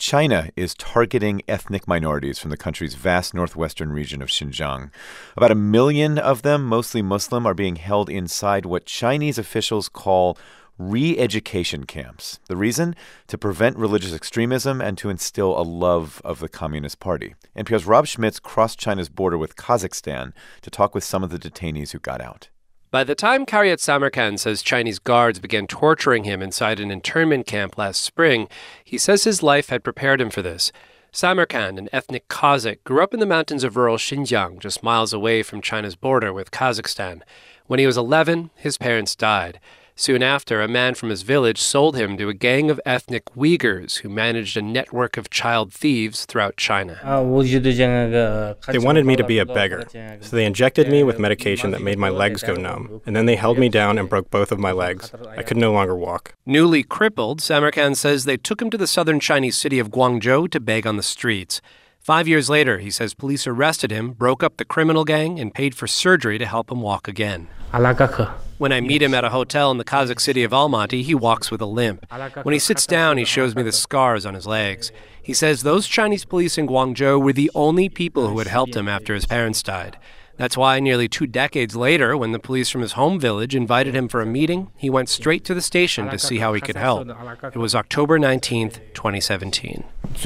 China is targeting ethnic minorities from the country's vast northwestern region of Xinjiang. About 1 million of them, mostly Muslim, are being held inside what Chinese officials call re-education camps. The reason? To prevent religious extremism and to instill a love of the Communist Party. NPR's Rob Schmitz crossed China's border with Kazakhstan to talk with some of the detainees who got out. By the time Karyat Samarkand says Chinese guards began torturing him inside an internment camp last spring, he says his life had prepared him for this. Samarkand, an ethnic Kazakh, grew up in the mountains of rural Xinjiang, just miles away from China's border with Kazakhstan. When he was 11, his parents died. Soon after, a man from his village sold him to a gang of ethnic Uyghurs who managed a network of child thieves throughout China. They wanted me to be a beggar, so they injected me with medication that made my legs go numb, and then they held me down and broke both of my legs. I could no longer walk. Newly crippled, Samarkand says they took him to the southern Chinese city of Guangzhou to beg on the streets. 5 years later, he says police arrested him, broke up the criminal gang, and paid for surgery to help him walk again. When I meet him at a hotel in the Kazakh city of Almaty, he walks with a limp. When he sits down, he shows me the scars on his legs. He says those Chinese police in Guangzhou were the only people who had helped him after his parents died. That's why nearly 2 decades later, when the police from his home village invited him for a meeting, he went straight to the station to see how he could help. It was October 19th, 2017.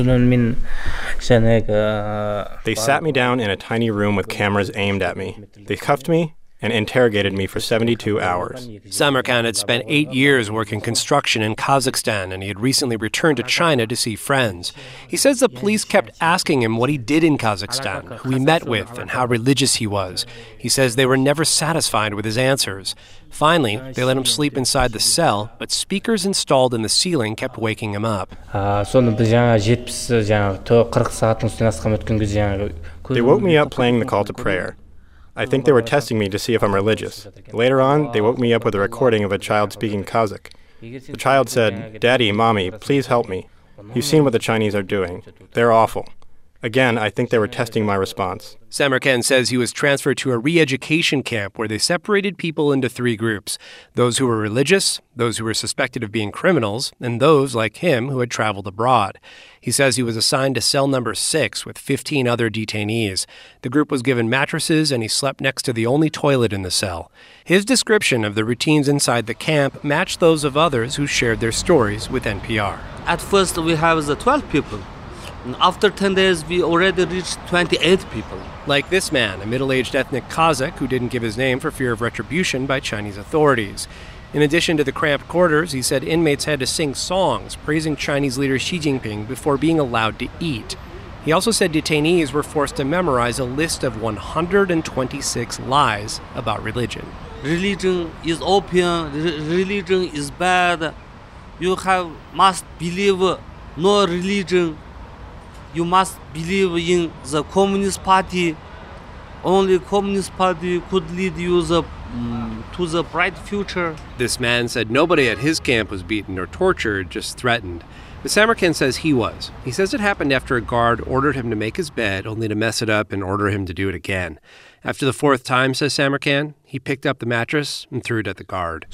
They sat me down in a tiny room with cameras aimed at me. They cuffed me and interrogated me for 72 hours. Samarkand had spent 8 years working construction in Kazakhstan, and he had recently returned to China to see friends. He says the police kept asking him what he did in Kazakhstan, who he met with, and how religious he was. He says they were never satisfied with his answers. Finally, they let him sleep inside the cell, but speakers installed in the ceiling kept waking him up. They woke me up playing the call to prayer. I think they were testing me to see if I'm religious. Later on, they woke me up with a recording of a child speaking Kazakh. The child said, "Daddy, Mommy, please help me. You've seen what the Chinese are doing. They're awful." Again, I think they were testing my response. Samarkand says he was transferred to a re-education camp where they separated people into 3 groups: those who were religious, those who were suspected of being criminals, and those, like him, who had traveled abroad. He says he was assigned to cell number 6 with 15 other detainees. The group was given mattresses, and he slept next to the only toilet in the cell. His description of the routines inside the camp matched those of others who shared their stories with NPR. At first, we have the 12 people. After 10 days, we already reached 28 people. Like this man, a middle-aged ethnic Kazakh who didn't give his name for fear of retribution by Chinese authorities. In addition to the cramped quarters, he said inmates had to sing songs praising Chinese leader Xi Jinping before being allowed to eat. He also said detainees were forced to memorize a list of 126 lies about religion. Religion is opium, religion is bad. You must believe no religion. You must believe in the Communist Party. Only Communist Party could lead you to the bright future. This man said nobody at his camp was beaten or tortured, just threatened. But Samarkand says he was. He says it happened after a guard ordered him to make his bed, only to mess it up and order him to do it again. After the 4th time, says Samarkand, he picked up the mattress and threw it at the guard.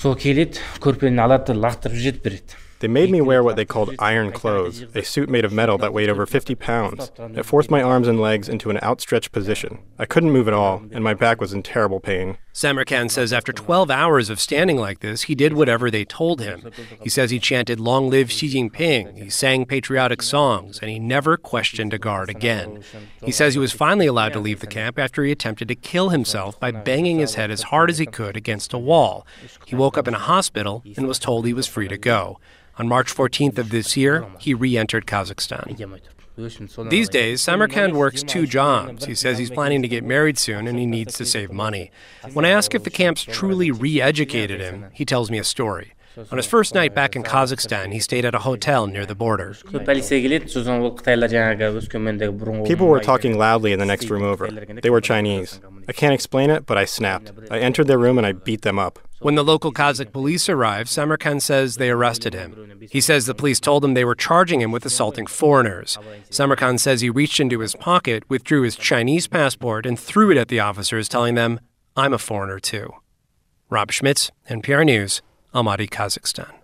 They made me wear what they called iron clothes, a suit made of metal that weighed over 50 pounds. It forced my arms and legs into an outstretched position. I couldn't move at all, and my back was in terrible pain. Samarkand says after 12 hours of standing like this, he did whatever they told him. He says he chanted, "Long live Xi Jinping," he sang patriotic songs, and he never questioned a guard again. He says he was finally allowed to leave the camp after he attempted to kill himself by banging his head as hard as he could against a wall. He woke up in a hospital and was told he was free to go. On March 14th of this year, he re-entered Kazakhstan. These days, Samarkand works 2 jobs. He says he's planning to get married soon and he needs to save money. When I ask if the camps truly re-educated him, he tells me a story. On his first night back in Kazakhstan, he stayed at a hotel near the border. People were talking loudly in the next room over. They were Chinese. I can't explain it, but I snapped. I entered their room and I beat them up. When the local Kazakh police arrived, Samarkand says they arrested him. He says the police told him they were charging him with assaulting foreigners. Samarkand says he reached into his pocket, withdrew his Chinese passport, and threw it at the officers, telling them, "I'm a foreigner too." Rob Schmitz, NPR News, Almaty, Kazakhstan.